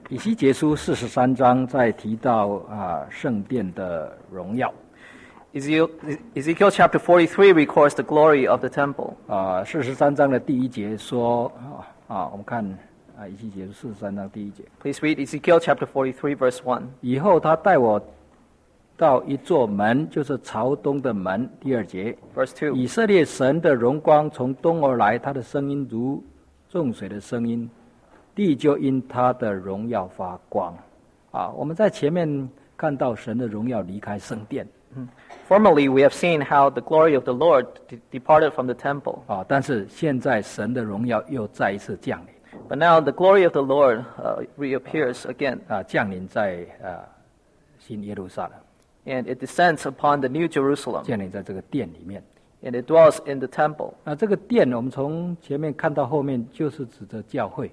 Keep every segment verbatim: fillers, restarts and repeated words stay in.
以西结书四十三章在提到啊圣殿的荣耀。 Ezekiel, Ezekiel chapter forty-three records the glory of the temple. 啊，四十三章的第一节说啊啊，我们看啊以西结书四十三章第一节。 Please read Ezekiel chapter forty-three, verse one. 以后他带我到一座门，就是朝东的门。第二节 Verse two. 以色列神的荣光从东而来，他的声音如众水的声音，地就因他的荣耀发光。啊，我们在前面看到神的荣耀离开圣殿。 Formerly, we have seen how the glory of the Lord de- departed from the temple. 啊，但是现在神的荣耀又再一次降临。 But now the glory of the Lord uh, reappears again, 啊，降临在呃新耶路撒冷， and it descends upon the New Jerusalem, 降临在这个殿里面。 and it dwells in the temple. 那这个殿，我们从前面看到后面，就是指着教会。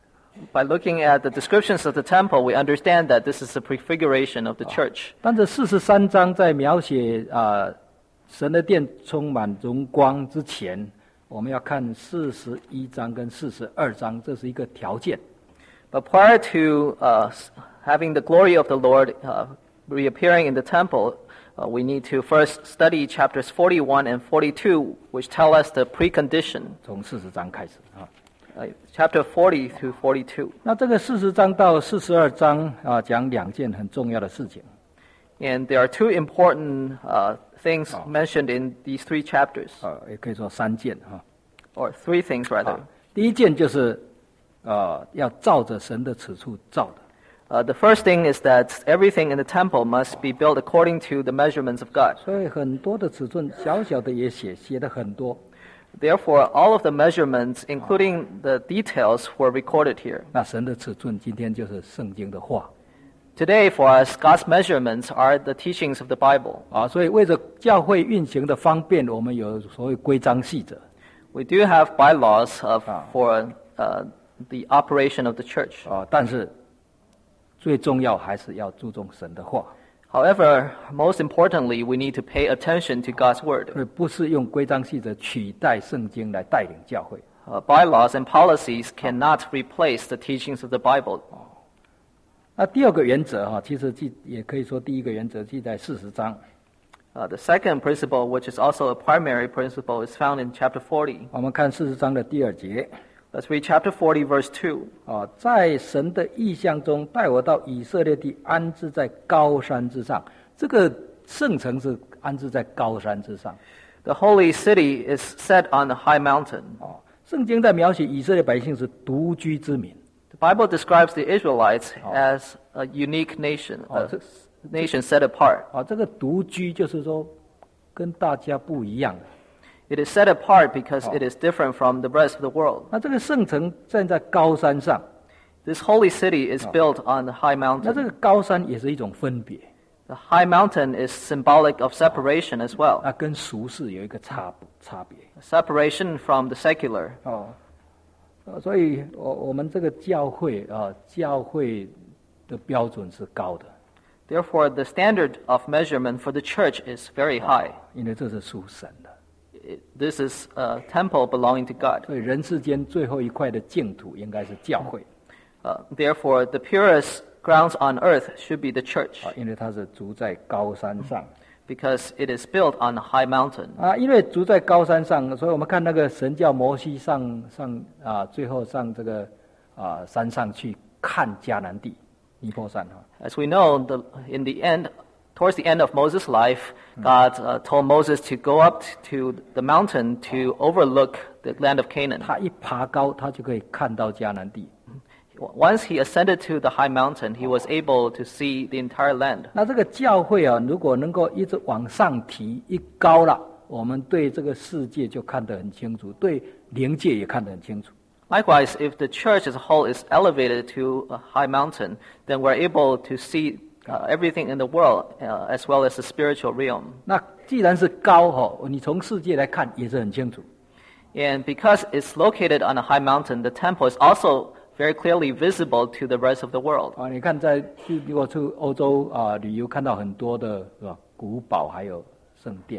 By looking at the descriptions of the temple, we understand that this is a prefiguration of the church. 但这四十三章在描写啊、呃、神的殿充满荣光之前，我们要看四十一章跟四十二章，这是一个条件。 But prior to uh, having the glory of the Lord uh, reappearing in the temple, uh, we need to first study chapters forty-one and forty-two, which tell us the precondition. 从四十章开始啊。 Uh, chapter forty through forty-two. 那这个四十章到四十二章啊，讲两件很重要的事情。 And there are two important uh, things mentioned in these three chapters, 呃，也可以说三件哈。 or three things rather. 啊，第一件就是呃，要照着神的尺寸造的。 Uh, the first thing is that everything in the temple must be built according to the measurements of God. 所以很多的尺寸，小小的也写，写的很多。 Therefore, all of the measurements, including the details, were recorded here. 那神的尺寸今天就是圣经的话 Today, for us, God's measurements are the teachings of the Bible. 啊，所以为着教会运行的方便，我们有所谓规章细则 We do have bylaws of, for uh, the operation of the church. 啊，但是最重要还是要注重神的话， However, most importantly, we need to pay attention to God's 所 word. 以不是用规章细则取代圣经来带领教会。 Uh, bylaws and policies cannot replace the teachings of the Bible. 那第二个原则哈，其实记也可以说第一个原则记在四十章。 Uh, the second principle, which is also a primary principle, is found in chapter forty. 我们看四十章的第二节 Let's read chapter forty, verse two. 啊，在神的意象中带我到以色列地，安置在高山之上。这个圣城是安置在高山之上。 The holy city is set on a high mountain. 哦，圣经在描写以色列百姓是独居之民。 The Bible describes the Israelites as a unique nation, a nation set apart. 啊，这个独居就是说跟大家不一样的。 It is set apart because it is different from the rest of the world. 那这个圣城站在高山上， This holy city is built on the high 那这 mountain. 个高山也是一种分别， The high mountain is symbolic of separation as well. 那跟俗世有一个差差别。 Separation from the secular. 哦，呃所以我我们这个教会啊，教会的标准是高的， Therefore, the standard of measurement for the church is very high. 因为这是属神的。 It- This is a temple belonging to God. 所以人世间最后一块的净土应该是教会 Uh, therefore, the purest grounds on earth should be the church 啊，因为它是筑在高山上 because it is built on a high mountain. 啊，因为筑在高山上，所以我们看那个神叫摩西上上啊，最后上这个啊山上去看迦南地尼泊山哈。 As we know, the, in the end, towards the end of Moses' life, God uh, told Moses to go up to the mountain to overlook the land of Canaan. 他一爬高，他就可以看到迦南地。 Once he ascended to the high mountain, he was able to see the entire land. 那这个教会啊，如果能够一直往上提，一高了，我们对这个世界就看得很清楚，对灵界也看得很清楚。 Likewise, if the church as a whole is elevated to a high mountain, then we're able to see uh, everything in the world uh, as well as the spiritual realm. 那既然是高哈，你从世界来看也是很清楚。 And because it's located on a high mountain, the temple is also very clearly visible to the rest of the world. 啊，你看在去如果去欧洲啊旅游，看到很多的是吧古堡还有圣殿。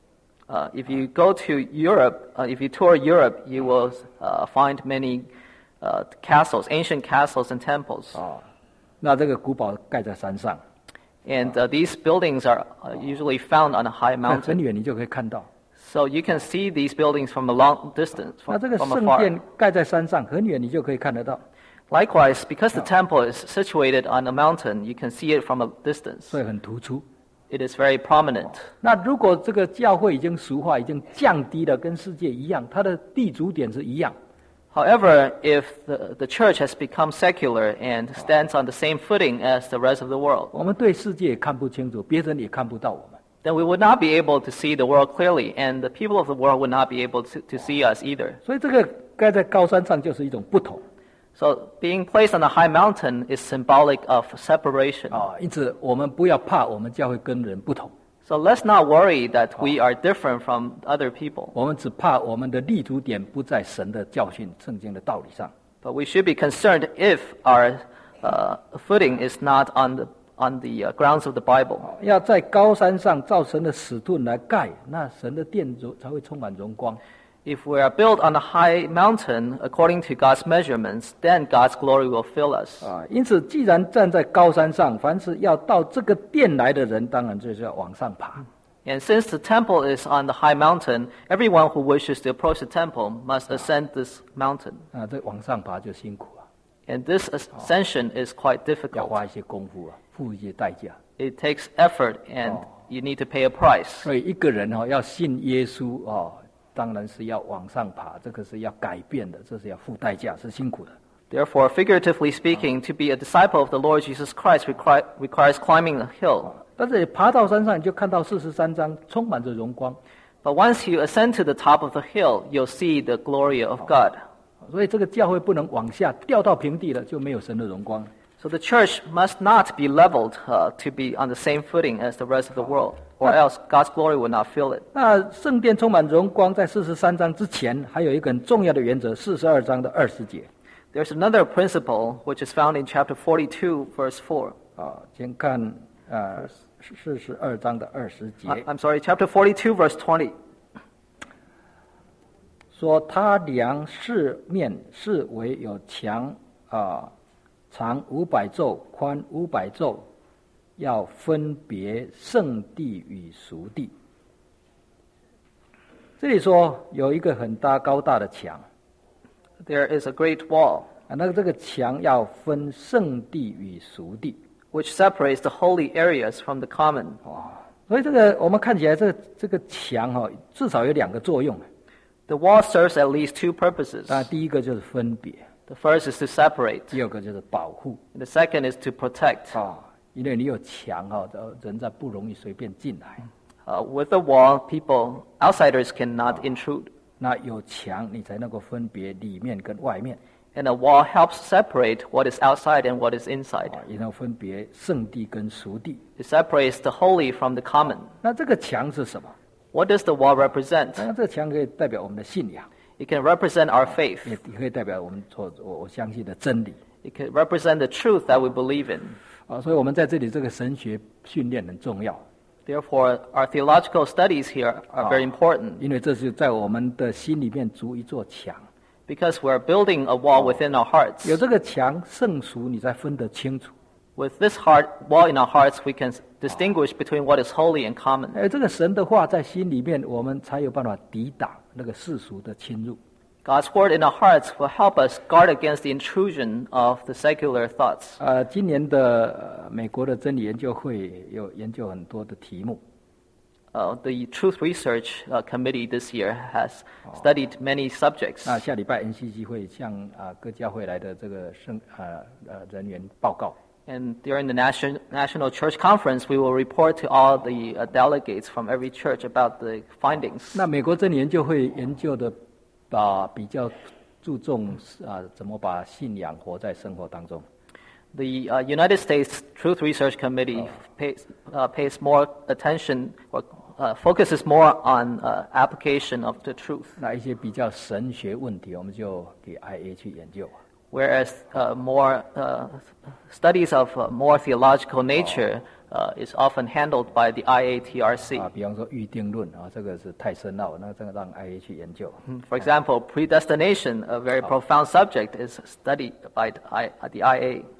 Uh, if you go to Europe, uh, if you tour Europe, you will uh, find many uh, castles, ancient castles and temples. 啊， 那这个古堡盖在山上， And uh, these buildings are uh, usually found on a high 很 mountain. 远你就可以看到。 So you can see these buildings from a long distance, 那 from, 这个 from 圣 afar. 殿盖在山上，很远你就可以看得到， Likewise, because the temple is situated on a mountain, you can see it from a distance. 所以很突出。 It is very prominent. 那如果这个教会已经俗化，已经降低了，跟世界一样，它的立足点是一样， However, if the, the church has become secular and stands on the same footing as the rest of the world, 我们对世界也看不清楚，别人也看不到我们。 then we would not be able to see the world clearly, and the people of the world would not be able to, to see us either. 所以这个盖在高山上就是一种不同 So being placed on a high mountain is symbolic of separation. 啊。因此，我们不要怕，我们教会跟人不同， So let's not worry that we are different from other people, 我们只怕我们的立足点不在神的教训、圣经的道理上。 but we should be concerned if our uh, footing is not on the on the uh, grounds of the Bible. 要在高山上造神的使盾来盖，那神的殿才会充满荣光。 If we are built on a high mountain according to God's measurements, then God's glory will fill us. 啊，因此，既然站在高山上，凡是要到这个殿来的人，当然就是要往上爬。 And since the temple is on the high mountain, everyone who wishes to approach the temple must ascend this mountain. 啊，这往上爬就辛苦了， And this ascension is quite 要 difficult. 花一些功夫啊，付一些代价。 It takes effort and you need to pay a price. 所以一个人哦，要信耶稣哦，当然是要往上爬，这个是要改变的，这是要付代价，是辛苦的。 Therefore, figuratively speaking, to be a disciple of the Lord Jesus Christ require, requires climbing a hill. 但是爬到山上，你就看到四十三章充满着荣光， But once you ascend to the top of the hill, you'll see the glory of God. 所以这个教会不能往下掉到平地了，就没有神的荣光。 So the church must not be leveled uh, to be on the same footing as the rest of the world, or else God's glory will not fill it. 那圣殿充满荣光，在四十三章之前，还有一个很重要的原则，四十二章的二十节 There's another principle which is found in chapter forty-two, verse four. 啊，先看呃四十二章的二十节。 I- I'm sorry, chapter forty-two, verse twenty. 说他量四面四围有墙啊、长五百肘，宽五百肘，要分别圣地与俗地。这里说有一个很大高大的墙 There is a great wall 啊，那这个墙要分圣地与俗地。 which separates the holy areas from the common. 所以这个我们看起来这个这个墙哈、哦，至少有两个作用。 The wall serves at least two purposes. 当然，第一个就是分别， The first is to separate, 第二个就是保护 and the second is to protect. 啊，因为你有墙哈、哦，人才不容易随便进来。 Uh, with the wall, people, outsiders cannot intrude. 那有墙，你才能够分别里面跟外面， And a wall helps separate what is outside and what is inside. 啊，也能分别圣地跟俗地。 It separates the holy from the common. 那这个墙是什么？ What does the wall represent? 当然，这个墙可以代表我们的信仰， It can represent our faith. 也可以代表我们所我我相信的真理。 It can represent the truth that we believe in. 啊，所以我们在这里这个神学训练很重要， Therefore, our theological studies here are very important 因为这是在我们的心里面筑一座墙。 because we're building a wall within our hearts. 有这个墙，圣俗你才分得清楚。 With this heart wall in our hearts, we can distinguish between what is holy and common. 哎，这个神的话在心里面，我们才有办法抵挡那个世俗的侵入。 God's word in our hearts will help us guard against the intrusion of the secular thoughts. 呃，今年的、呃、美国的真理研究会有研究很多的题目。 Uh, the Truth Research uh, Committee this year has studied many subjects. 那下礼拜 N C C 会向啊、呃、各教会来的这个圣呃呃人员报告。 And during the Nation, National Church Conference, we will report to all the uh, delegates from every church about the findings. 那美国真理研究会研究的把比较注重啊、怎么把信仰活在生活当中。 The uh, United States Truth Research Committee pays, uh, pays more attention or uh, focuses more on uh, application of the truth, 那一些比较神学问题，我们就给 I A 去研究。 whereas uh, more uh, studies of uh, more theological nature uh, is often handled by the I A T R C. 啊，比方说预定论啊，这个是太深奥，那这个让 I A 去研究。 For example, predestination, a very profound subject, is studied by the I- the I A.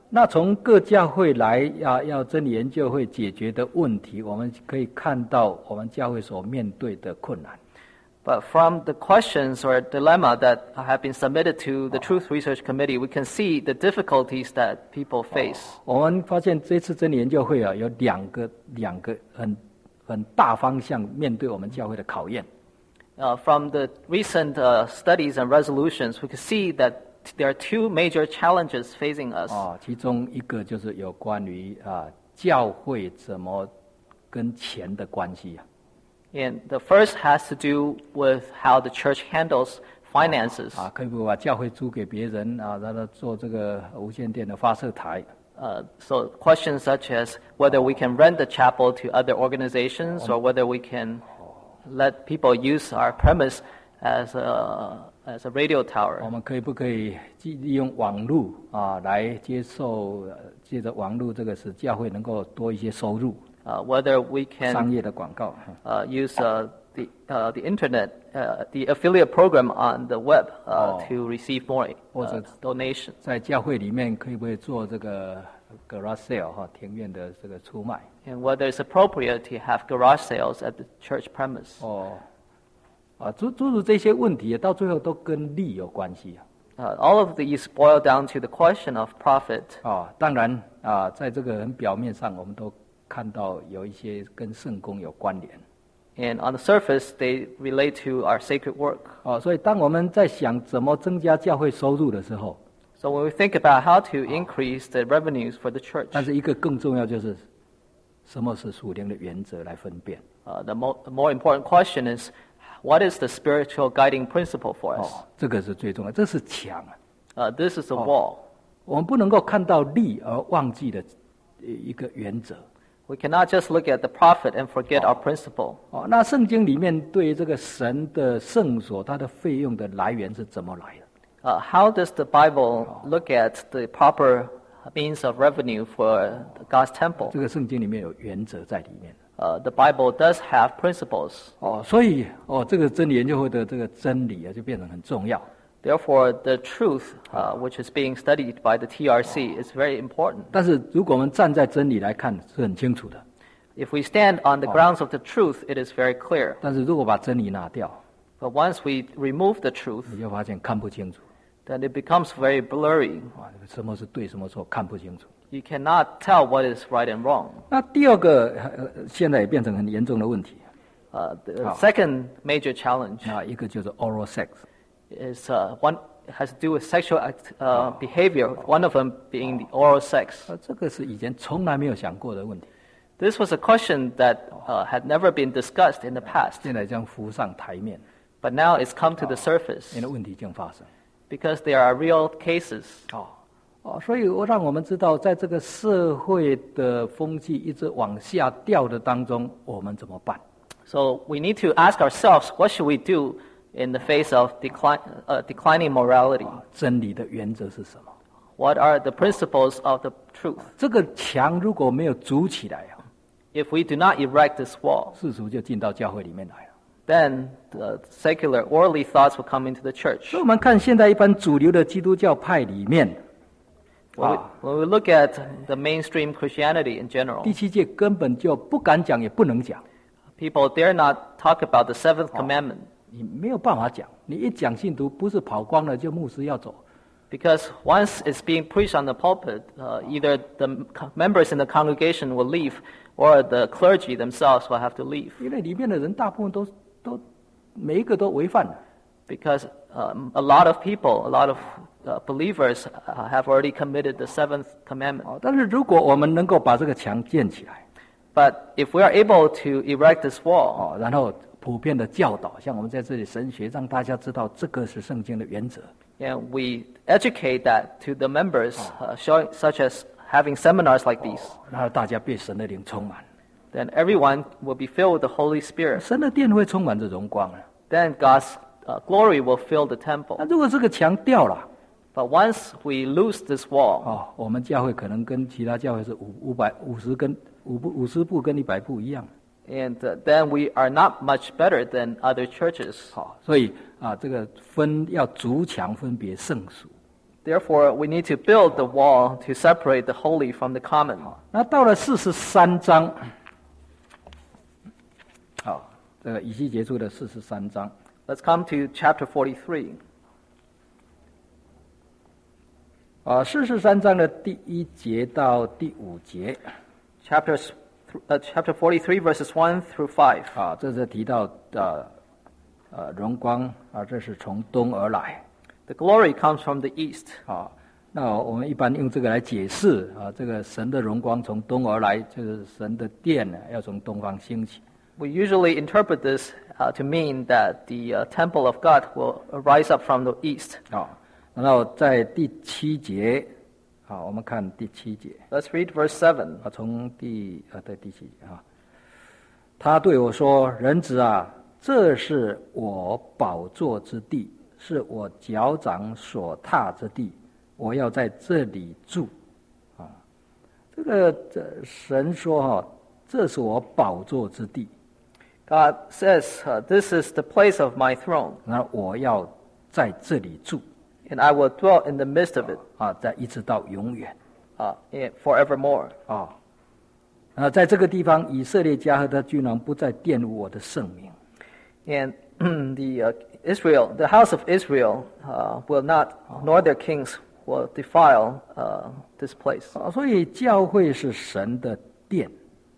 那从各教会来要要真理研究会解决的问题，我们可以看到我们教会所面对的困难。 But from the questions or dilemma that have been submitted to the Truth Research Committee, we can see the difficulties that people face. 我们发现这次真理研究会啊，有两个两个很很大方向面对我们教会的考验。 Uh, from the recent uh, studies and resolutions, we can see that there are two major challenges facing us. 哦，其中一个就是有关于啊教会怎么跟钱的关系啊。 And the first has to do with how the church handles finances. 啊，可以不把教会租给别人啊，让他做这个无线电的发射台。 Uh, so questions such as whether we can rent the chapel to other organizations or whether we can let people use our premise as a, as a radio 我 tower. 们可以不可以利用网络啊来接受，呃借着网络这个使教会能够多一些收入， Uh, whether we 商 can 业的广告。 uh, use uh, the, uh, the internet, uh, the affiliate program on the web uh, Oh. to receive more Or uh, the- donations. 在教会里面可以不可以做这个 garage sale 哈庭院的这个出卖？ And whether it's appropriate to have garage sales at the church premise. 哦，啊，诸诸如这些问题，到最后都跟利有关系啊。 Uh, all of these boil down to the question of profit. 啊，当然啊，在这个很表面上，我们都看到有一些跟圣工有关联。 And on the surface, they relate to our sacred work. 哦，所以当我们在想怎么增加教会收入的时候， So when we think about how to increase the revenues for the church, 但是一个更重要就是什么是属灵的原则来分辨。 uh, the, mo- the more important question is, what is the spiritual guiding principle for us? 哦，这个是最重要，这是墙啊。 Uh, this is a wall. 我们不能够看到利而忘记了呃一个原则。 We cannot just look at the profit and forget our principle. 哦，那圣经里面对这个神的圣所，它的费用的来源是怎么来的？ Uh, how does the Bible look at the proper means of revenue for God's temple? 这个圣经里面有原则在里面。 Uh, the Bible does have principles. 哦，所以哦，这个真理研究会的这个真理啊，就变得很重要。 Therefore, the truth, uh, which is being studied by the T R C, is very important. 但是如果我们站在真理来看，是很清楚的。 If we stand on the grounds of the truth, it is very clear. 但是如果把真理拿掉， But once we remove the truth, 你就发现看不清楚。 then it becomes very blurry. 啊，什么是对，什么错，看不清楚。 You cannot tell what is right and wrong. 那第二个，呃，现在也变成很严重的问题 Uh, the Oh. second major challenge 啊，一个就是 oral sex。 is uh, one has to do with sexual act, uh, behavior. One of them being the oral sex. 呃，这个是以前从来没有想过的问题， This was a question that uh, had never been discussed in the past, 现在将浮上台面， but now it's come to the surface 因为问题将发生。 because there are real cases. 哦哦，所以我让我们知道，在这个社会的风气一直往下掉的当中，我们怎么办？ So we need to ask ourselves, what should we do in the face of decline, uh, declining morality? 真理的原则是什么？ What are the principles of the truth? 这个墙如果没有筑起来啊， If we do not erect this wall, 世俗就进到教会里面来了。 then the secular worldly thoughts will come into the church. 所以我们看现在一般主流的基督教派里面， When we, 啊， when we look at the mainstream Christianity in general, 第七诫根本就不敢讲，也不能讲， people dare not talk about the seventh commandment 你没有办法讲。你一讲信徒不是跑光了，就牧师要走。 because once it's being preached on the pulpit, uh, either the co- members in the congregation will leave or the clergy themselves will have to leave 因为里面的人大部分都都每一个都违反了。 because um, a lot of people, a lot of uh, believers uh, have already committed the seventh commandment. 哦，但是如果我们能够把这个墙建起来， But if we are able to erect this wall, 哦，然后普遍的教导，像我们在这里神学，让大家知道这个是圣经的原则。 and we educate that to the members, uh, showing, such as having seminars like these, 然后大家被神的灵充满， then everyone will be filled with the Holy Spirit. 神的殿会充满着荣光啊。 Then God's uh, glory will fill the temple. 那如果这个墙掉了， But once we lose this wall, 哦，我们教会可能跟其他教会是五五百五十跟五步五十步跟一百步一样。 and uh, then we are not much better than other churches. 好，所以啊，这个分要筑墙分别圣属。 Therefore, we need to build the wall to separate the holy from the common. 那到了四十三章，好，这个以西结书的四十三章。 Let's come to chapter forty-three. 啊，四十三章的第一节到第五节。 Chapters, uh, chapter forty-three, verses one through five. 啊，这是提到呃呃荣光啊，这是从东而来。 The glory comes from the east. 啊，那我们一般用这个来解释啊，这个神的荣光从东而来，就是神的殿呢要从东方兴起。 We usually interpret this uh, to mean that the uh, temple of God will rise up from the east. 啊，然后在第七节，好，我们看第七节。 Let's read verse seven. 啊，从第啊对第七节啊，他对我说：“人子啊，这是我宝座之地，是我脚掌所踏之地，我要在这里住。”啊，这个这神说哈、啊，这是我宝座之地。 God says, uh, "This is the place of my throne." 那我要在这里住。 And I will dwell in the midst of it, 啊，在一直到永远。 uh, forevermore. 啊，啊，在这个地方，以色列家和他君王不再玷污我的圣名。 And the uh, Israel, the house of Israel, uh, will not, nor their kings will defile uh, this place. 啊，所以教会是神的殿，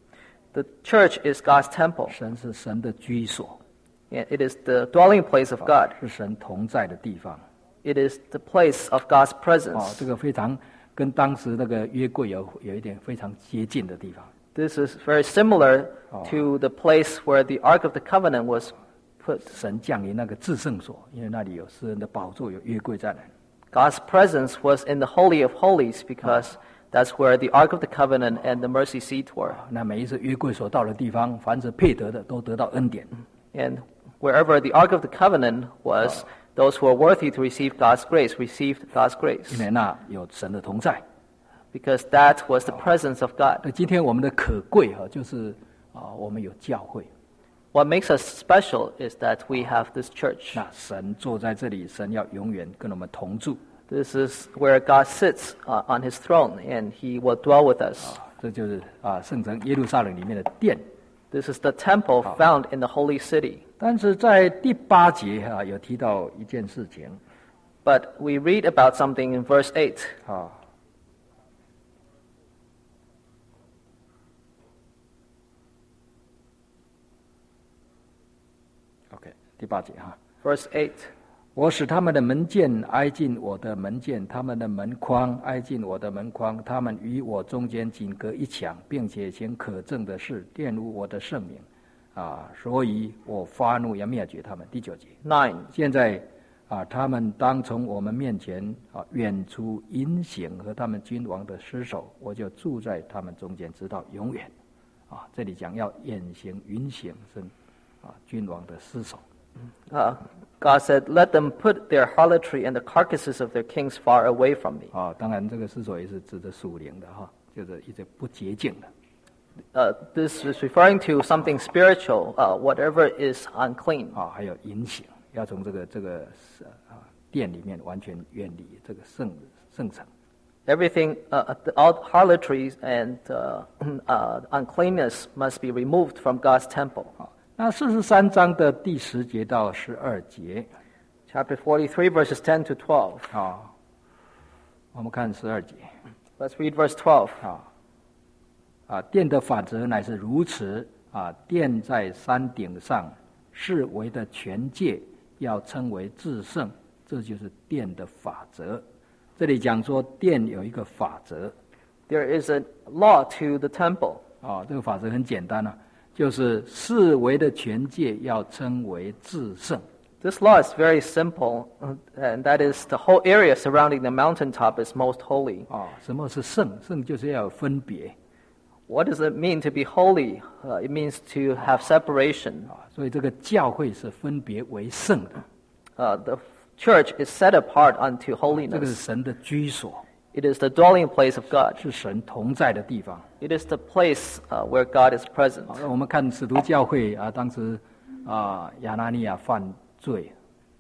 The church is God's temple, 神是神的居所， and it is the dwelling place of God. 是神同在的地方。 It is the place of God's 啊， presence. 这个非常跟当时那个约柜有有一点非常接近的地方。 This is very similar to the place where the Ark of the Covenant was put. 神降临那个至圣所，因为那里有诗人的宝座，有约柜在那里。 God's presence was in the Holy of Holies because that's where the Ark of the Covenant and the mercy seat were. 那每一次约柜所到的地方，凡是配得的，都得到恩典。 And wherever the Ark of the Covenant was, those who are worthy to receive God's grace received God's 因 grace 为那有神的同在。 because that was the presence of God. 那今天我们的可贵哈，就是啊，我们有教会。 What makes us special is that we have this church. 那神坐在这里，神要永远跟我们同住。 This is where God sits uh, on his throne, and he will dwell with us. 这就是啊，圣城耶路撒冷里面的殿。 This is the temple found in the holy city. 但是在第八节啊，有提到一件事情 But we read about something in verse eight. 啊。OK， 第八节哈。 Verse eight. 我使他们的门槛挨近我的门槛，他们的门框挨近我的门框，他们与我中间仅隔一墙，并且行可憎的事，玷污我的圣名，啊，所以我发怒要灭绝他们。第九节， Nine. 现在啊，他们当从我们面前啊远除淫行和他们君王的尸首，我就住在他们中间，直到永远。啊，这里讲要远行淫行是啊君王的尸首。 Uh, God said, "Let them put their harlotry and the carcasses of their kings far away from me." 啊，当然这个尸首也是指的属灵的哈，就是一直不洁净的。 Uh, this is referring to something spiritual, uh, whatever is unclean. 啊，还有淫行，要从这个这个啊殿里面完全远离这个圣圣城。 Everything, uh, all harlotries and uh, uh, uncleanness must be removed from God's temple. 啊，那四十三章的第十节到十二节， Chapter forty-three, verses ten to twelve. 啊，我们看十二节。 Let's read verse twelve. 啊，啊，殿的法则乃是如此啊，殿在山顶上，四围的全界要称为至圣，这就是殿的法则。这里讲说殿有一个法则， There is a law to the temple. 啊，这个法则很简单啊，就是四围的全界要称为至圣。 This law is very simple, uh, and that is the whole area surrounding the mountaintop is most holy. 啊，什么是圣？圣就是要有分别 What does it mean to be holy? Uh, it means to have separation. 啊，所以这个教会是分别为圣的， Uh, the church is set apart unto 这个是 holiness. 神的居所， It is the dwelling place of God. 是神同在的地方。 It is the place uh, where God is present. 好，我们看使徒教会啊，当时啊亚拿尼亚犯罪，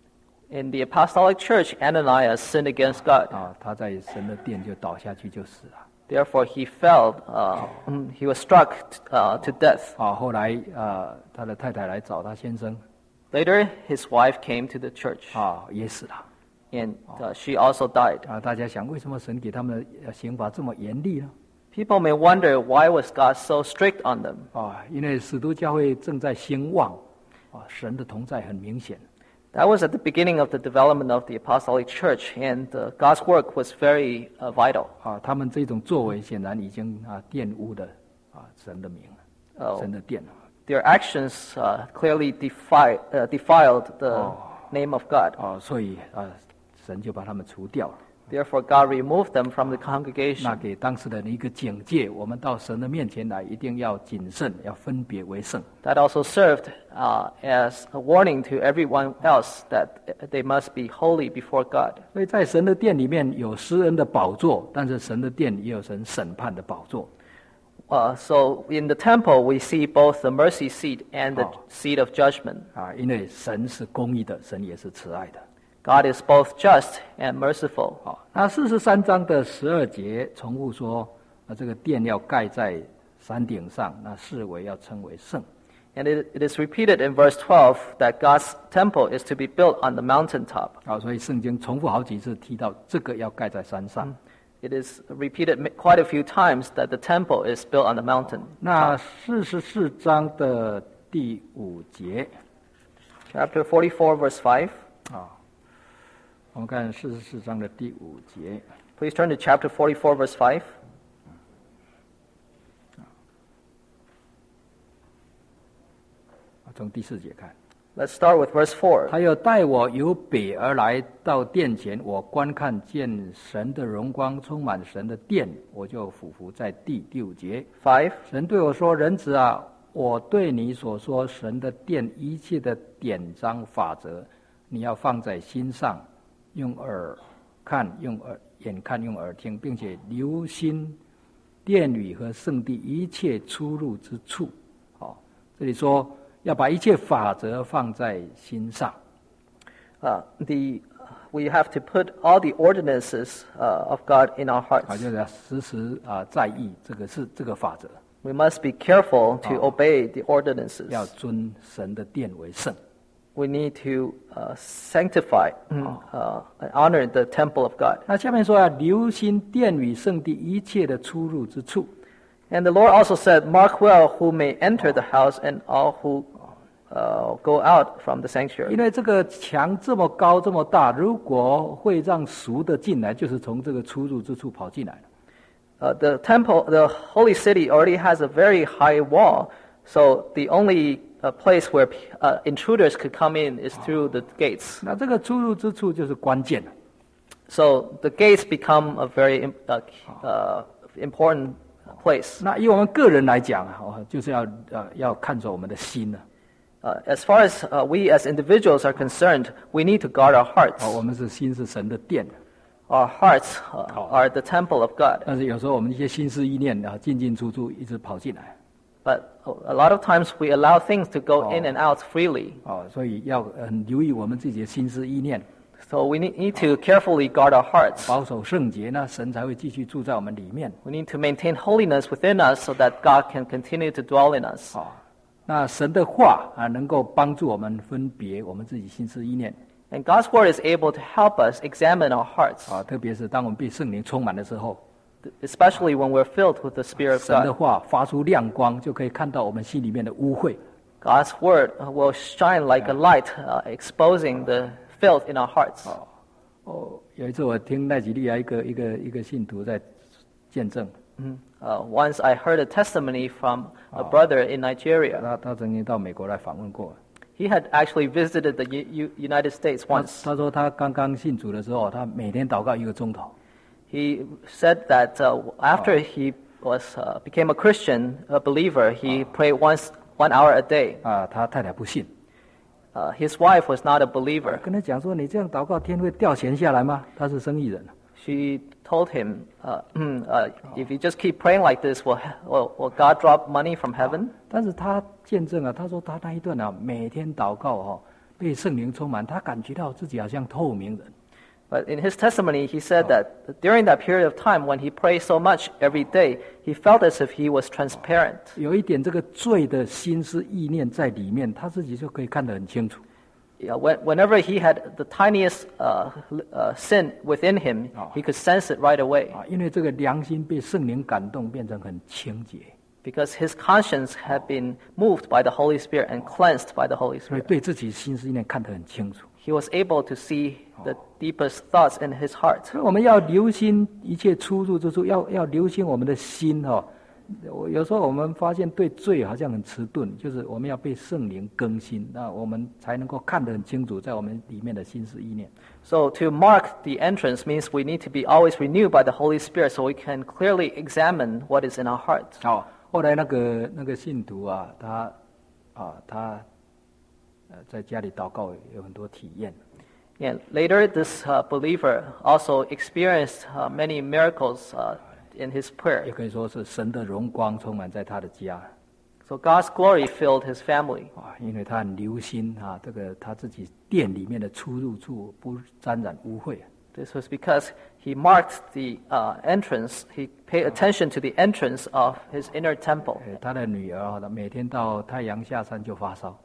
In the apostolic church, Ananias sinned against God. 啊，他在神的殿就倒下去就死了。 Therefore, he fell. Uh, he was struck uh, to death. 啊，后来啊，他的太太来找他先生， Later, his wife came to the church, 啊，也死了。 and uh, she also died. 啊，大家想，为什么神给他们的刑罚这么严厉呢？ People may wonder, why was God so strict on them? 啊，因为使徒教会正在兴旺，啊，神的同在很明显。 That was at the beginning of the development of the apostolic church, and uh, God's work was very uh, vital. 啊，他们这种作为显然已经啊玷污了啊神的名， Oh. 神的殿。 Their actions uh, clearly defi- uh, defiled the Oh. name of God. 啊，所以啊，神就把他们除掉了。 Therefore, God removed them from the 那 congregation. 给当时的人一个警戒，我们到神的面前来，一定要谨慎，要分别为圣。 That also served uh, as a warning to everyone else that they must be holy before God. 所以在神的殿里面有施恩的宝座，但是神的殿也有神审判的宝座。 Uh, so in the temple, we see both the mercy seat and the Oh. seat of judgment. 啊，因为神是公义的，神也是慈爱的。 God is both just and merciful. 好，那四十三章的十二节重复说，啊，这个殿要盖在山顶上，那四围要称为圣。 And it, it is repeated in verse twelve that God's temple is to be built on the mountaintop. 好，所以圣经重复好几次提到这个要盖在山上。 It is repeated ma- quite a few times that the temple is built on the mountain. 那四十四章的第五节 Chapter forty-four, verse five. 啊，我们看四十四章的第五节。 Please turn to chapter forty-four, verse five. 从第四节看， Let's start with verse four. 他又带我由北而来到殿前，我观看见神的荣光充满神的殿，我就俯伏在地。第五节， five. 神对我说：“人子啊，我对你所说神的殿一切的典章法则，你要放在心上，用耳看，用耳眼看，用耳听，并且留心殿宇和圣地一切出入之处。”好，这里说要把一切法则放在心上。 Uh, the, we have to put all the ordinances uh, of God in our 啊， hearts. 就是要时时啊在意这个是这个法则， We must be careful to obey the ordinances. 要尊神的殿为圣。 We need to uh, sanctify uh, and honor the temple of God. 那下面说要留心殿宇圣地一切的出入之处。 And the Lord also said, "Mark well who may enter the house and all who uh, go out from the 因 sanctuary." 为这个墙这么高这么大，如果会让俗的进来，就是从这个出入之处跑进来了。 Uh, the temple, the holy city, already has a very high wall, so the only uh, place where uh, intruders could come in is through the gates. 那这个出入之处就是关键了。 So the gates become a very im- uh, uh, important place. 那以我们个人来讲啊，哦就是要呃要看着我们的心了。 Uh, as far as uh, we as individuals are concerned, we need to guard our hearts. 哦，我们是心是神的殿。 Our hearts uh, are the temple of God. 但是有时候我们一些心思意念啊进进出出，一直跑进来。 But a lot of times we allow things to go in and out freely. 哦，所以要很留意我们自己的心思意念， So we need, need to carefully guard our hearts. 保守圣洁，那神才会继续住在我们里面。 We need to maintain holiness within us so that God can continue to dwell in us. 哦，那神的话啊，能够帮助我们分别我们自己心思意念 And God's word is able to help us examine our hearts, 啊，特别是当我们被圣灵充满的时候， especially when we're filled with the Spirit of 神的 God. 话发出亮光，就可以看到我们心里面的污秽。 God's word uh, will shine like a light, uh, exposing the filth in our hearts. 哦，有一次我听奈吉利亚一个一个一个信徒在见证， Mhm. Uh, once I heard a testimony from a brother in Nigeria. 他他曾经到美国来访问过。 He had actually visited the U- U- United States 他 once. 他说他刚刚信主的时候，他每天祷告一个钟头。 He said that uh, after he was uh, became a Christian, a believer, he prayed once one hour a day. 啊，他太太不信， Uh, his wife was not a believer. 跟他讲说：“你这样祷告，天会掉钱下来吗？”他是生意人， She told him, uh, uh, "If you just keep praying like this, will, will will God drop money from heaven?" 但是他见证啊，他说他那一段啊，每天祷告哦， 被圣灵充满，他感觉到自己好像透明人。 But in his testimony, he said that during that period of time when he prayed so much every day, he felt as if he was transparent. 有一点这个罪的心思意念在里面，他自己就可以看得很清楚。 Yeah, when, whenever he had the tiniest uh, uh, sin within him, he could sense it right away. 啊，因为这个良心被圣灵感动，变成很清洁， Because his conscience had been moved by the Holy Spirit and cleansed by the Holy 所以 Spirit. 对自己心思意念看得很清楚。 He was able to see the deepest thoughts in his heart. 所以我们要留心一切出入之处，要要留心我们的心哈、哦。我有时候我们发现对罪好像很迟钝，就是我们要被圣灵更新，那我们才能够看得很清楚，在我们里面的心思意念。 So to mark the entrance means we need to be always renewed by the Holy Spirit so we can clearly examine what is in our heart. 好，后来那个那个信徒啊，他啊他呃在家里祷告有很多体验。 And later, this uh, believer also experienced uh, many miracles uh, in his 也 prayer. 可以说是神的荣光充满在他的家 So God's glory filled his family 啊，因为他很留心啊，这个他自己店里面的出入处不沾染污秽。 This was because he marked the uh, entrance, he paid attention to the entrance of his inner temple. 呃他的女儿啊，每天到太阳下山就发烧，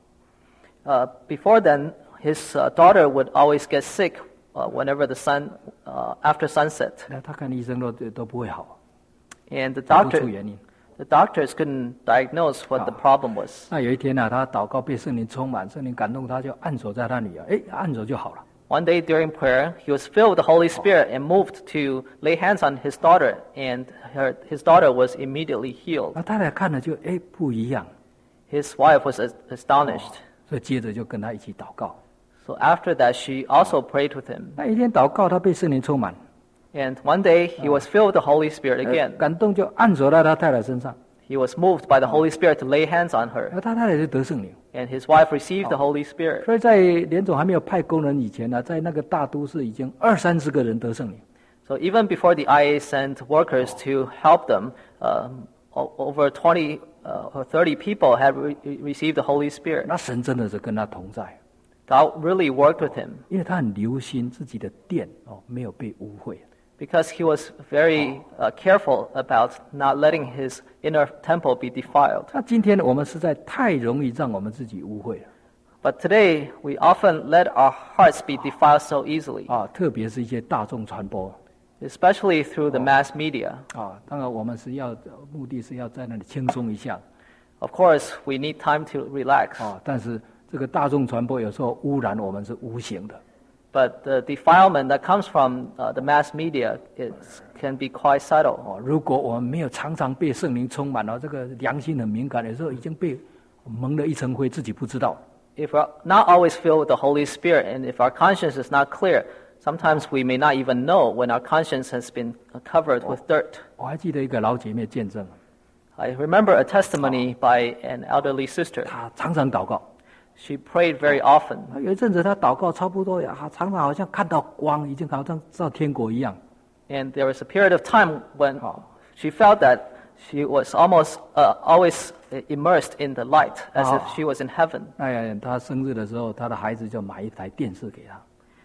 Uh, before then, his uh, daughter would always get sick uh, whenever the sun, uh, after sunset. 那他看医生都都不会好， And the 找不出 doctor, 原因。 the doctors couldn't diagnose what the problem was. 那有一天呢、啊，他祷告被圣灵充满，圣灵感动他，就按手在他女儿，哎，按手就好了。 One day during prayer, he was filled with the Holy Spirit and moved to lay hands on his daughter, and her, his daughter was immediately healed. 那太太看了就哎不一样， His wife was as- astonished. 所以接着就跟他一起祷告。 So after that, she also prayed with him. 那一天祷告，他被圣灵充满， And one day, he was filled with the Holy Spirit 呃 again. 感动就按手在他太太身上， He was moved by the Holy Spirit to lay hands on her, 那他太太就得圣灵。 and his wife received the Holy Spirit. 所以在连总还没有派工人以前呢、在那个大都市已经二三十个人得圣灵。 So even before the I A sent workers to help them, um, o- over twenty uh, or thirty people had re- received the Holy Spirit. 那神真的是跟他同在， God really worked with him 因为他很留心自己的殿哦没有被污秽。 because he was very uh, careful about not letting his inner temple be defiled. 那今天我们实在太容易让我们自己污秽了 But today, we often let our hearts be defiled so easily, 啊，特别是一些大众传播 especially through the mass media. 啊。当然，我们是要目的是要在那里轻松一下 Of course, we need time to relax, 啊，但是这个大众传播有时候污染我们是无形的 but the defilement that comes from uh, the mass media is, can be quite subtle. 哦。如果我们没有常常被圣灵充满了，这个良心很敏感，有时候已经被蒙了一层灰，自己不知道。 If we're not always filled with the Holy Spirit, and if our conscience is not clear, sometimes we may not even know when our conscience has been covered with dirt. 我还记得一个老姐妹见证， I remember a testimony by an elderly sister. 她常常祷告。 She prayed very often, 有一阵子她祷告差不多呀，常常好像看到光，已经好像到天国一样。 and there was a period of time when she felt that she was almost uh, always immersed in the light, as if she was in heaven. 哎呀，她生日的时候，她的孩子就买一台电视给她。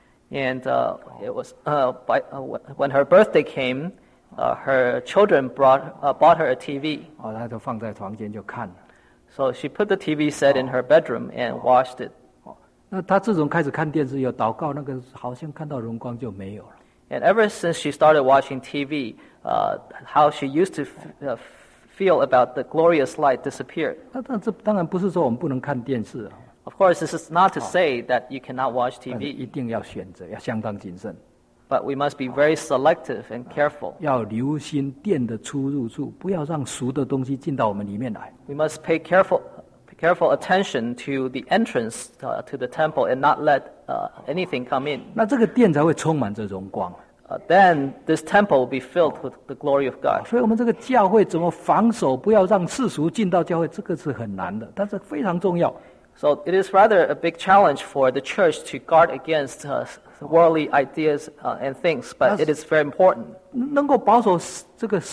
And uh, it was uh, by, uh, when her birthday came, uh, her children brought uh, bought her a T V. 哦，她就放在房间就看了。 So she put the T V set in her bedroom and watched it. 哦，那她自从开始看电视有祷告，那个好像看到荣光就没有了。 And ever since she started watching T V, uh, how she used to f- uh, feel about the glorious light disappeared. 那但这当然不是说我们不能看电视啊， Of course, this is not to say that you cannot watch 但是一 T V, 定要选择，要相当谨慎， but we must be very selective and careful. 要留心电的出入处，不要让俗的东西进到我们里面来。 We must pay careful, careful attention to the entrance uh, to the temple and not let uh, anything come in. 那这个殿才会充满着荣光。 Uh, then this temple will be filled with the glory of God. 所以，我们这个教会怎么防守，不要让世俗进到教会，这个是很难的，但是非常重要。 So it is rather a big challenge for the church to guard against uh, worldly ideas uh, and things, but it is very important. 能够保守这个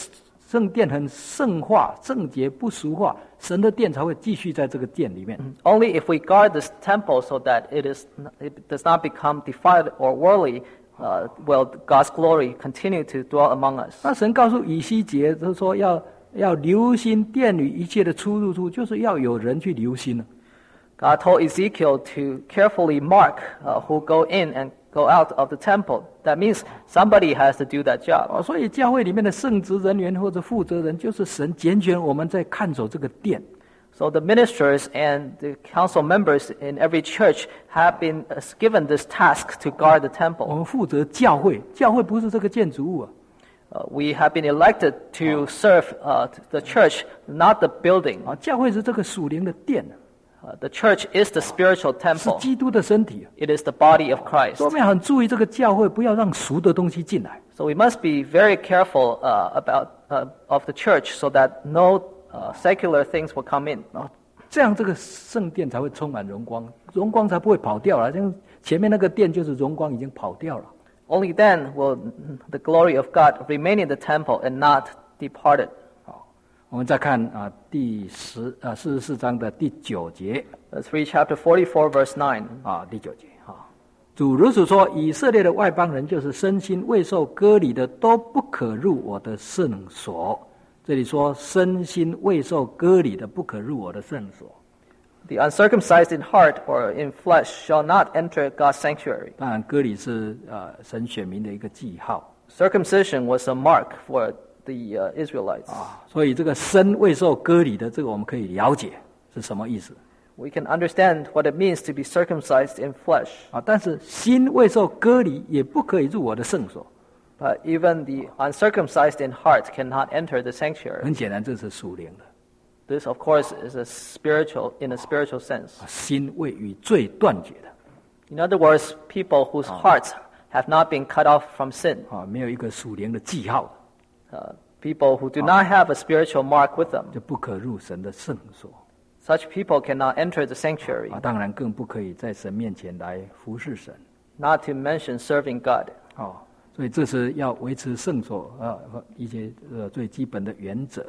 圣殿很圣化、圣洁不俗化，神的殿才会继续在这个殿里面。 Only if we guard this temple so that it is it does not become defiled or worldly, uh, will God's glory continue to dwell among us. 那神告诉以西结，就是说要要留心殿里一切的出入处，就是要有人去留心了。 God told Ezekiel to carefully mark uh, who go in and go out of the temple. That means somebody has to do that job. 哦，所以教会里面的圣职人员或者负责人，就是神拣选我们在看守这个殿。 So the ministers and the council members in every church have been given this task to guard the 我 temple. 们负责教会，教会不是这个建筑物啊。 Uh, we have been elected to serve uh, the church, not the building. 啊，教会是这个属灵的殿， Uh, the church is the spiritual 是 temple. 基督的身体。 It is the body of Christ. 所以我们要很注意这个教会，不要让俗的东西进来。 So we must be very careful uh, about uh, of the church so that no uh, secular things will come in. 啊，这样这个圣殿才会充满荣光，荣光才不会跑掉了。像前面那个殿就是荣光已经跑掉了。 Only then will the glory of God remain in the temple and not departed. 好，我们再看啊第十啊四十四章的第九节 Let's read chapter forty-four, verse nine. 啊第九节哈。主如此说：以色列的外邦人，就是身心未受割礼的，都不可入我的圣所。这里说身心未受割礼的，不可入我的圣所。 The uncircumcised in heart or in flesh shall not enter God's sanctuary. 当然，割礼是呃神选民的一个记号 Circumcision was a mark for the uh, Israelites. 啊，所以这个身未受割礼的，这个我们可以了解是什么意思 We can understand what it means to be circumcised in flesh. 啊。但是心未受割礼，也不可以入我的圣所。 But even the uncircumcised in heart cannot enter the sanctuary. 很显然，这是属灵的。 This, of course, is a spiritual, in a spiritual sense. 啊心未与罪断绝的 In other words, people whose hearts have not been cut off from sin. 啊，没有一个属灵的记号， Uh, people who do not have a spiritual mark with them. 就不可入神的圣所 Such people cannot enter the sanctuary. 啊。当然，更不可以在神面前来服侍神 Not to mention serving God. 啊。所以这是要维持圣所啊一些呃最基本的原则。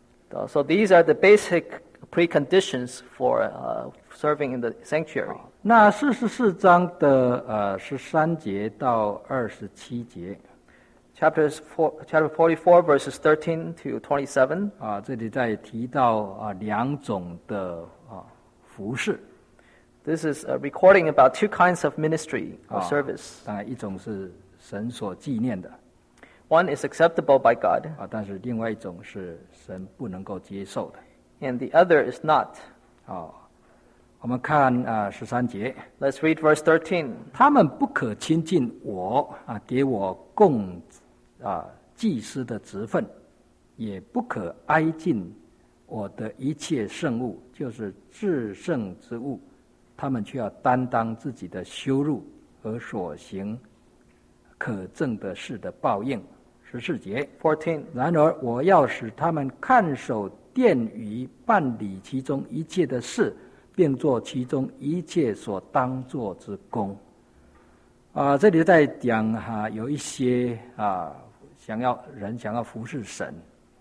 So these are the basic preconditions for uh, serving in the sanctuary. 那四十四章的呃十三节到二十七节 Chapters four, chapter forty-four, verses thirteen to twenty-seven. 啊，这里在提到啊两种的啊服饰 This is a recording about two kinds of ministry or 啊 service. 当然一种是神所纪念的 One is acceptable by God, 啊，但是另外一种是神不能够接受的 and the other is not. 啊。我们看啊十三节， Let's read verse thirteen. 他们不可亲近我啊，给我供啊祭司的职分，也不可挨近我的一切圣物，就是至圣之物，他们却要担当自己的羞辱和所行可证的事的报应。十四节， fourteen. 然而我要使他们看守殿宇，办理其中一切的事，并做其中一切所当做之功。啊，这里在讲哈、啊，有一些啊，想要人想要服侍神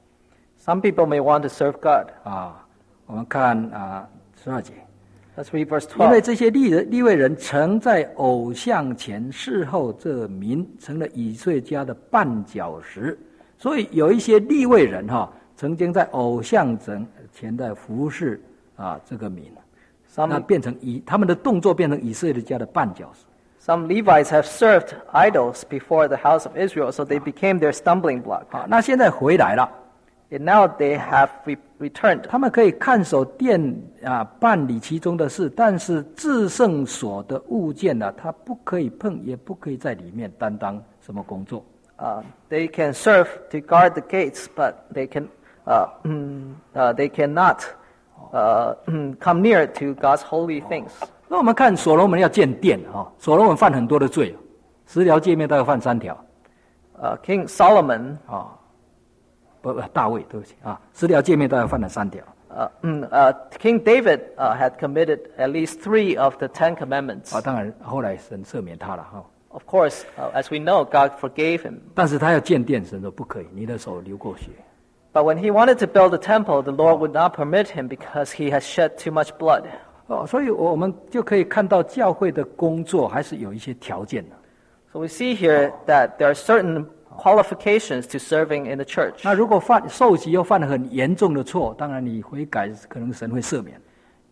Some people may want to serve God. 啊。我们看啊十二节， Let's read verse 因为 twelve. 这些利人利未人曾在偶像前侍候这民，成了以色列家的绊脚石，所以有一些利未人哈、曾经在偶像前的服侍啊这个民，那 Some, 变成以他们的动作变成以色列家的绊脚石。 some Levites have served idols before the house of Israel, so they became their stumbling block. 好，那现在回来了， And now they have re- returned. 他们可以看守殿啊，办理其中的事，但是至圣所的物件呢、啊，他不可以碰，也不可以在里面担当什么工作。 Uh, they can serve to guard the gates, but they can uh, uh, they cannot uh, come near to God's holy things. 那我们看所罗门要建殿啊，所罗门犯很多的罪，十条诫命大概犯三条 Uh, King Solomon, 啊，不不，大卫，对不起啊，十条诫命大概犯了三条。 uh, uh, King David uh, had committed at least three of the Ten Commandments. 啊，当然后来神赦免他了哈， Of course, uh, as we know, God forgave him. 但是他要建殿，神说不可以，你的手流过血。 But when he wanted to build a temple, the Lord would not permit him because he has shed too much blood. 哦，所以我们就可以看到教会的工作还是有一些条件的。 So we see here that there are certain qualifications to serving in the church. 那如果犯受洗又犯了很严重的错，当然你悔改，可能神会赦免。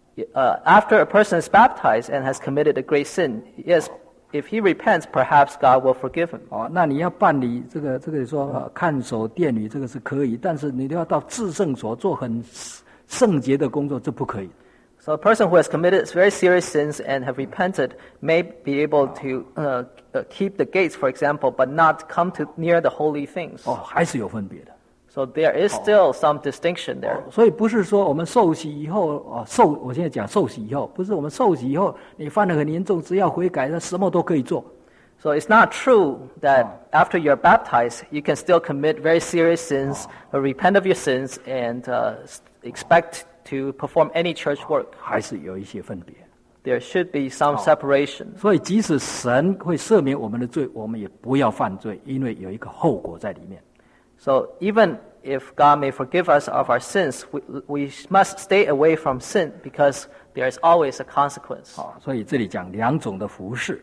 Uh, after a person is baptized and has committed a great sin, yes, if he repents, perhaps God will forgive him. 哦，那你要办理这个这个说、呃、看守殿宇，这个是可以，但是你都要到至圣所做很圣洁的工作，这不可以。 So a person who has committed very serious sins and have repented may be able to uh, uh, keep the gates, for example, but not come to near the holy things. 哦，还是有分别的。 So there is still some distinction there. 所以不是说我们受洗以后，哦，受我现在讲受洗以后，不是我们受洗以后，你犯得很严重，只要悔改，那什么都可以做。 So it's not true that after you're baptized, you can still commit very serious sins, or repent of your sins, and uh, expect to perform any church work. 还是有一些分别。 There should be some separation. 所以即使神会赦免我们的罪，我们也不要犯罪，因为有一个后果在里面。 So even if God may forgive us of our sins, we, we must stay away from sin because there is always a consequence. 好，所以这里讲两种的服事。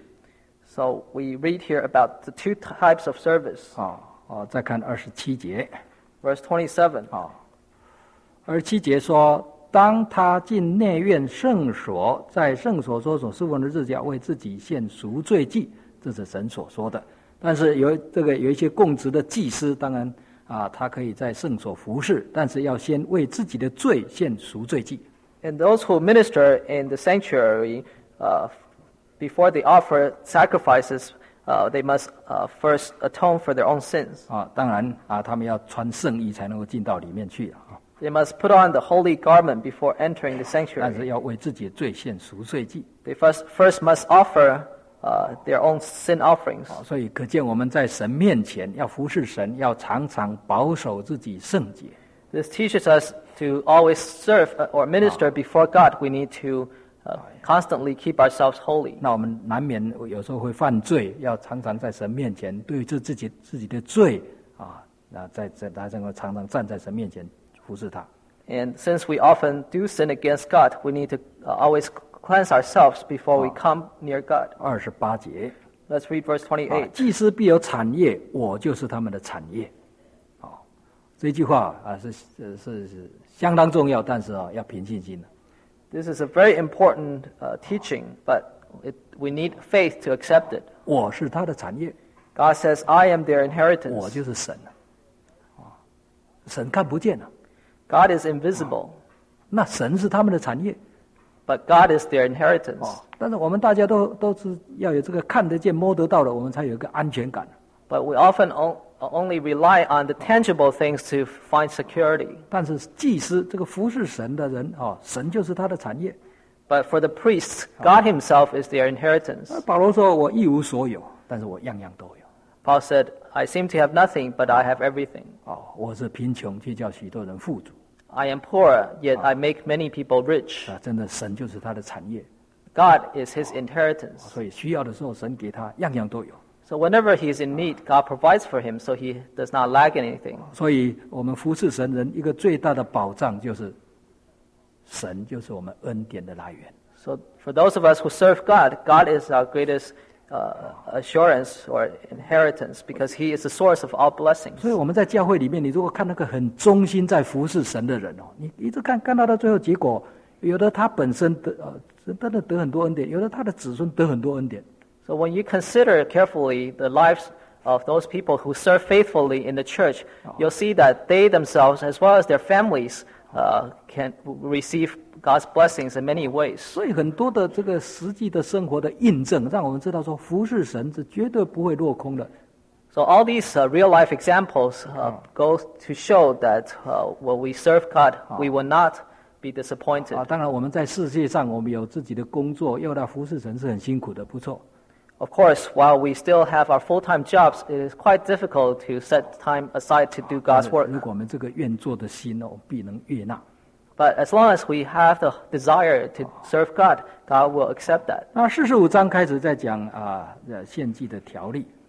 So we read here about the two types of service. 啊哦，再看二十七节。 Verse twenty-seven. 啊，二十七节说，当他进内院圣所，在圣所所所侍奉的日子，要为自己献赎罪祭，这是神所说的。但是有这个有一些供职的祭司，当然啊，他可以在圣所服侍，但是要先为自己的罪献赎罪祭。 And those who minister in the sanctuary, uh, before they offer sacrifices, uh, they must uh, first atone for their own sins. 啊，当然啊，他们要穿圣衣才能够进到里面去啊。 They must put on the holy garment before entering the 但是 sanctuary. 要为自己的罪献赎罪祭。 They first, first must offer uh, their own sin offerings. 啊，所以可见我们在神面前要服侍神，要常常保守自己圣洁。 This teaches us to always serve or minister before God. We need to uh, constantly keep ourselves holy. 那我们难免有时候会犯罪，要常常在神面前对治自己自己的罪啊，那在在他能够常常站在神面前服侍他。 And since we often do sin against God, we need to uh, always cleanse ourselves before we come near God. 二十八节， Let's read verse 啊 twenty-eight. 祭司必有产业，我就是他们的产业。啊，这句话啊是是是是相当重要，但是啊要凭信心的。 This is a very important uh, teaching, but it, we need faith to accept it. 我是他的产业， God says, I am their 我 inheritance. 就是神啊，神看不见了， God is invisible, 那神是他们的产业。 but God is their inheritance. 哦，但是我们大家都都是要有这个看得见、摸得到的，我们才有一个安全感。 But we often o- only rely on the tangible things to find security. 但是祭司这个服侍神的人，哦，神就是他的产业。 But for the priests, God himself is their inheritance. 那保罗说：“我一无所有，但是我样样都有。 Paul said, I seem to have nothing, but I have everything. 哦，我是贫穷，却叫许多人富足。 I am poor, yet I make many people rich. 啊，真的，神就是他的产业。 God is his inheritance. 所以需要的时候，神给他样样都有。 So whenever he is in need, God provides for him, so he does not lack anything. 所以我们服侍神人一个最大的保障就是，神就是我们恩典的来源。 So for those of us who serve God, God is our greatest uh, assurance or inheritance because he is the source of all blessings. 所以我们在教会里面，你如果看那个很忠心在服侍神的人哦，你一直看看到到最后结果，有的他本身得呃真的得很多恩典，有的他的子孙得很多恩典。 So when you consider carefully the lives of those people who serve faithfully in the church, you'll see that they themselves, as well as their families, uh, can receive God's blessings in many ways. 所以很多的这个实际的生活的印证，让我们知道说，服侍神是绝对不会落空的。 So all these uh, real-life examples uh, go to show that uh, when we serve God, we will not be disappointed. 啊，当然我们在世界上，我们有自己的工作，要来服侍神是很辛苦的，不错。 Of course, while we still have our full-time jobs, it is quite difficult to set time aside to do God's 如 work. 果我们这个愿做的心哦，必能悦纳。 But as long as we have the desire to serve God, God will accept that. 那四十五章开始在讲啊，呃，献祭的条例。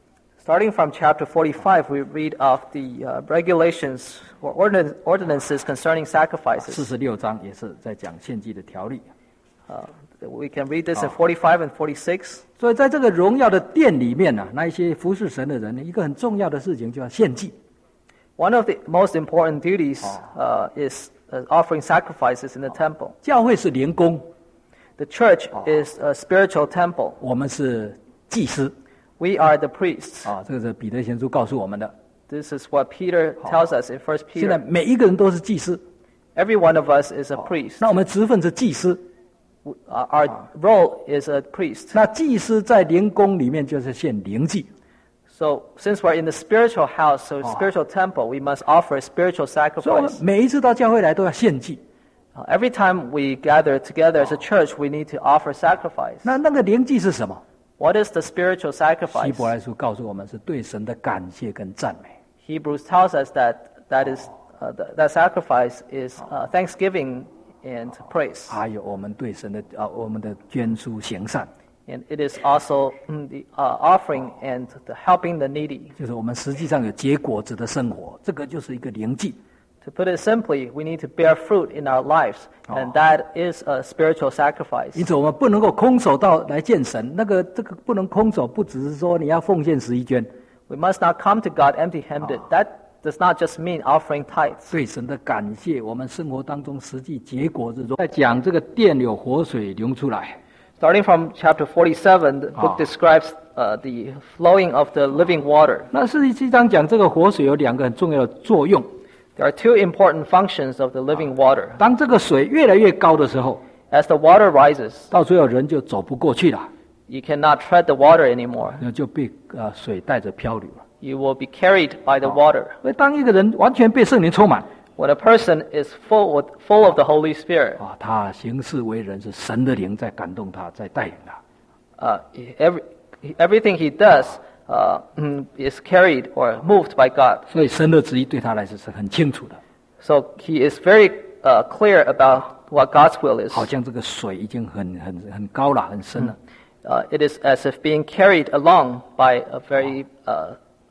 Starting from chapter forty-five, we read of the uh, regulations or ordin- ordinances concerning 四 sacrifices. 十六章也是在讲献祭的条例。 Uh, we can read this in forty-five and forty-six. 所以在这个荣耀的殿里面呢、啊，那一些服侍神的人呢，一个很重要的事情就要献祭。 One of the most important duties uh, is uh, offering sacrifices in the temple. 教会是灵宫， The church is a spiritual temple. 我们是祭司 We are the priests. 啊，这个是彼得前书告诉我们的。 This is what Peter tells us in First 现在 Peter. 每一个人都是祭司， Every one of us is a priest. 那我们职分是祭司。 Uh, Our role is a priest. 那祭司在灵宫里面就是献灵祭， So since we're in the spiritual house, so spiritual temple, we must offer spiritual 所以我们 sacrifice. 每一次到教会来都要献祭。 Uh, Every time we gather together as a church, we need to offer sacrifice. 那那个灵祭是什么？ What is the spiritual 希 sacrifice? 伯来书告诉我们是对神的感谢跟赞美。 Hebrews tells us that that is uh, th- that sacrifice is uh, thanksgiving and praise, 还有我们对神的啊，我们的捐书行善， and it is also mm, the uh, offering and the helping the needy. 就是我们实际上有结果子的生活，这个就是一个灵祭。 To put it simply, we need to bear fruit in our lives, and that is a spiritual sacrifice. 因此，我们不能够空手到来见神。那个这个不能空手，不只是说你要奉献十一捐， We must not come to God empty-handed. That does not just mean offering tithes. 对神的感谢，我们生活当中实际结果之中，在讲这个殿有活水流出来。 Starting from chapter forty-seven, the book Ah. describes uh, the flowing of the living water. 那实际上讲，这个活水有两个很重要的作用。 There are two important functions of the living water. 当这个水越来越高的时候， As the water rises, 到最后人就走不过去了， you cannot tread the water anymore. 那就被呃水带着漂流了。 You will be carried by the water. 所以，当一个人完全被圣灵充满 When a person is full with, full of the Holy Spirit, 啊，他行事为人是神的灵在感动他，在带领他。 uh, every, everything he does uh, is carried or moved by God. 所以，神的旨意对他来说是很清楚的， So he is very uh, clear about what God's will is. 好像这个水已经很很很高了，很深了。 Uh, it is as if being carried along by a very uh,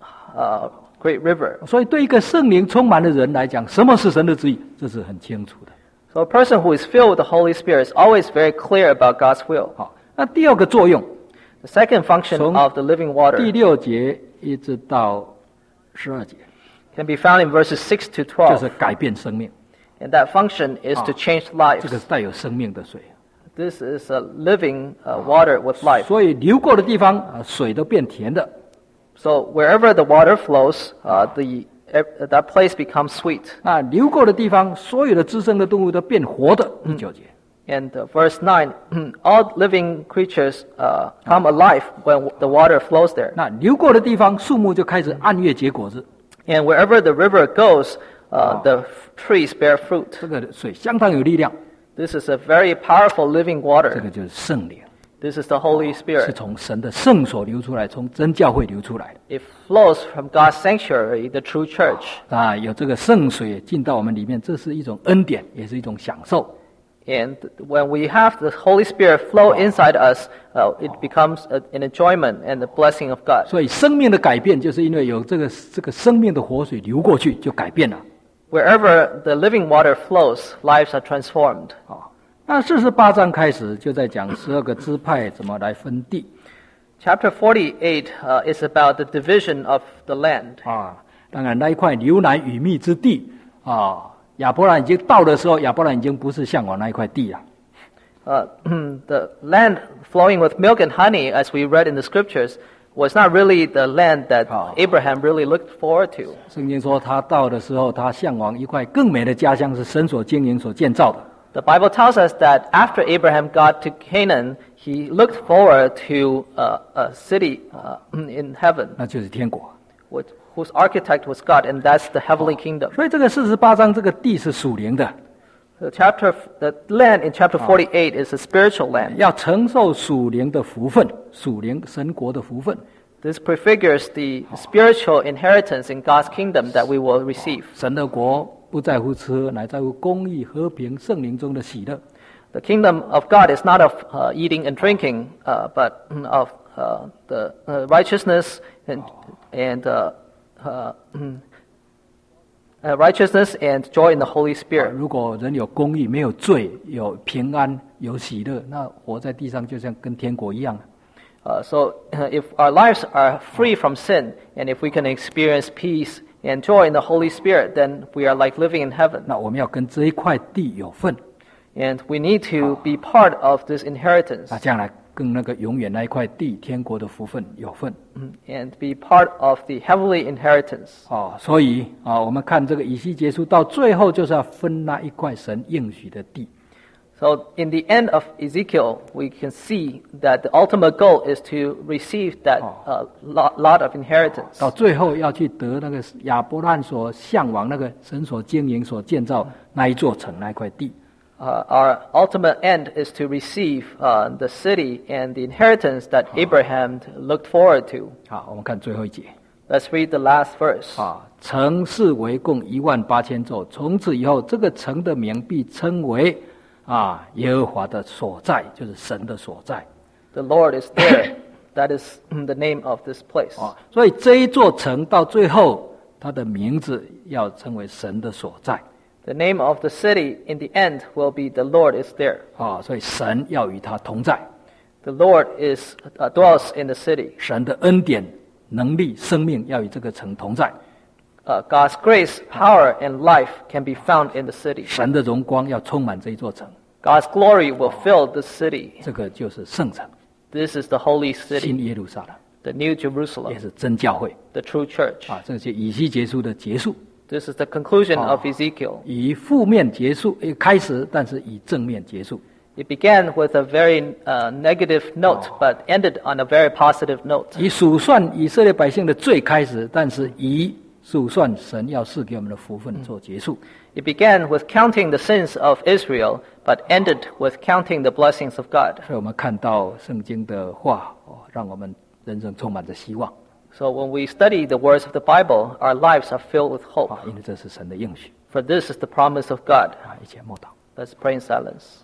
uh, great river. 所以，对一个圣灵充满的人来讲，什么是神的旨意，这是很清楚的。 So a person who is filled with the Holy Spirit is always very clear about God's will. 好，那第二个作用， The second function 从 of the living 第 water 六节一直到十二节， can be found in verses six to 就 twelve. 是改变生命。 And that function is to change 这 lives. 个是带有生命的水， This is a living uh, water with life. 所以流过的地方啊，水都变甜的。 So wherever the water flows, uh, the ev- that place becomes sweet. 啊，流过的地方，所有的滋生的动物都变活的。第九节， And uh, verse nine, all living creatures uh, come alive when the water flows there. 那流过的地方，树木就开始按月结果子。 And wherever the river goes, uh, the f- trees bear fruit. 这个水相当有力量， This is a very powerful living 这 water. 个就是圣灵， This is the Holy 是 Spirit. 从神的圣所流出来，从真教会流出来的。 It flows from God's sanctuary, the true church. 啊，有这个圣水进到我们里面，这是一种恩典，也是一种享受。 And when we have the Holy Spirit flow inside us, uh, it becomes a, an enjoyment and the blessing of God. 所以生命的改变，就是因为有这个这个生命的活水流过去，就改变了。 Wherever the living water flows, lives are transformed. 啊，那四十八章开始就在讲十二个支派怎么来分地 Chapter forty-eight uh, is about the division of the land. 啊。当然，那一块牛奶与蜜之地啊，亚伯兰已经到的时候，亚伯兰已经不是向往那一块地了。 Uh, the land flowing with milk and honey, as we read in the scriptures, was not really the land that Oh. Abraham really looked forward to. 圣经说，他到的时候，他向往一块更美的家乡，是神所经营、所建造的。 The Bible tells us that after Abraham got to Canaan, he looked forward to uh, a city uh, in heaven, 那就是天国。 which, whose architect was God, and that's the heavenly kingdom. 所以这个四十八章这个地是属灵的， The chapter, the land in chapter forty-eight is a spiritual land. 要承受属灵的福分，属灵神国的福分。 This prefigures the spiritual inheritance in God's kingdom that we will receive. 神的国不在乎吃喝，乃在乎公义、和平、圣灵中的喜乐。 The kingdom of God is not of uh, eating and drinking, uh, but of uh, the uh, righteousness and and uh, uh, uh, righteousness and joy in the Holy 啊 Spirit. 如果人有公义，没有罪，有平安，有喜乐，那活在地上就像跟天国一样。 Uh, so uh, if our lives are free from sin, and if we can experience peace and joy in the Holy Spirit, then we are like living in heaven. 那我们要跟这一块地有份， And we need to be part of this inheritance 那将来跟那个永远那一块地天国的福分有份。 and be part of the heavenly inheritance. 哦，所以啊，我们看这个以西结书到最后就是要分那一块神应许的地。 So in the end of Ezekiel, we can see that the ultimate goal is to receive that uh, lot, lot of inheritance. 到最后要去得那个亚伯拉罕所向往那个神所经营所建造那一座城那一块地。 Uh, our ultimate end is to receive uh, the city and the inheritance that Abraham looked forward to. 好，我们看最后一节。 Let's read the last verse. 啊，城市为共一万八千座，从此以后，这个城的名必称为啊耶和华的所在，就是神的所在。 The Lord is there. That is the name of this place. 啊，所以这一座城到最后，它的名字要称为神的所在。 The name of the city in the end will be the Lord is there. 啊，所以神要与他同在， The Lord is uh, dwells in the city. 神的恩典、能力、生命要与这个城同在， Uh, God's grace, power, and life can be found in the city. 神的荣光要充满这一座城， God's glory will fill the city. 这个就是圣城， This is the holy 新 city, 耶路撒冷， the new Jerusalem, 也是真教会 the true church. 啊。这是以西结书的结束， This is the conclusion of Ezekiel. 以负面结束，诶开始，但是以正面结束。 It began with a very uh, negative note, but ended on a very positive note. 以数算以色列百姓的罪开始，但是以数算神要赐给我们的福分做结束。 It began with counting the sins of Israel, but ended with counting the blessings of God. 所以我们看到圣经的话，哦，让我们人生充满着希望 So when we study the words of the Bible, our lives are filled with hope. 啊，因为这是神的应许 For this is the promise of God. 啊。一切默祷。 Let's pray in silence.